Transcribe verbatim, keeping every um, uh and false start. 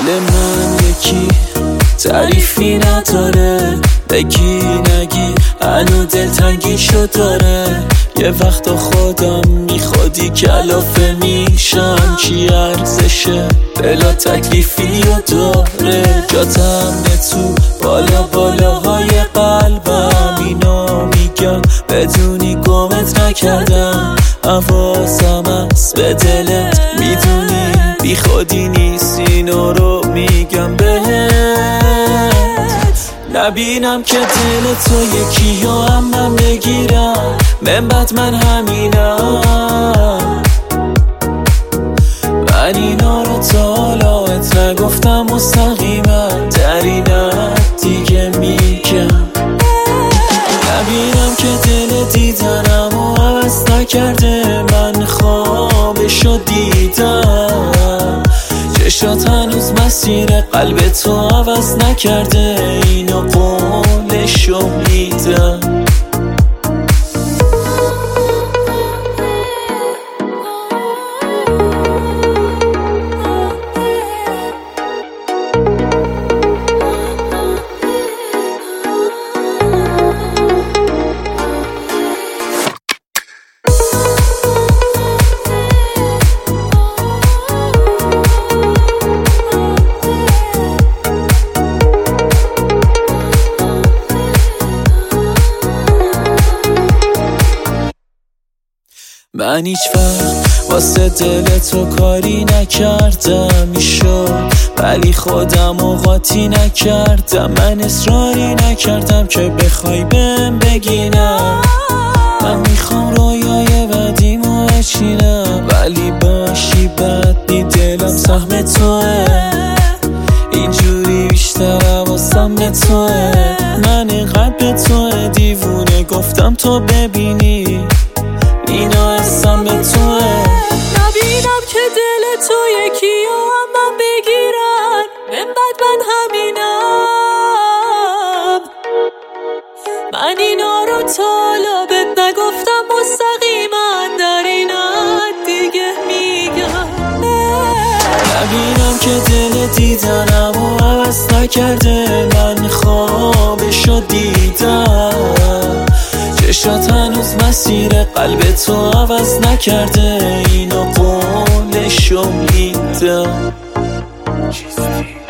دل من یکی تعریفی نداره، بگی نگی هنو دلتنگی شد داره. یه وقت خودم میخوادی کلافه میشم، چی ارزشه بلا تکلیفی رو داره. جاتم تو بالا بالاهای قلبم، اینو میگم بدونی گمت نکردم. حواسم هست به دلت، میدونی بی خودی نیست، اینو رو میگم بهت. نبینم که دل تو یکی یا هم من بگیرم، من بعد من همینم. من اینا رو تا حالات نگفتم مستقیما، در اینت دیگه میگم. نبینم که دل دیدنم و عوض نکرده، من خوابشو دیدم. چشات هنوز مسیر قلب تو عوض نکرده، اینو قولشو میدم. من هیچ وقت واسه دل تو کاری نکردم، میشد ولی خودم قاطی نکردم. من اصراری نکردم که بخوای بهم بگی نه. من میخوام رویای بدیمو بچینم، ولی باشی بد بی دلم سهم توه. اینجوری بیشتر حواسم به توه. من اینقدر به توه دیوونه، گفتم تو ببینی اینا حسم به توه. نبینم که دل تو یکی یا هم من بگیرن، من بعد من همینم. من اینا رو تا لابت نگفتم مستقیما، در اینت دیگه میگم. نبینم که دل دیدنم و عوض نکرده، من خوابشو دیدم. چشات هنوز مسیر قلب تو عوض نکرده، اینو قولشو میدم.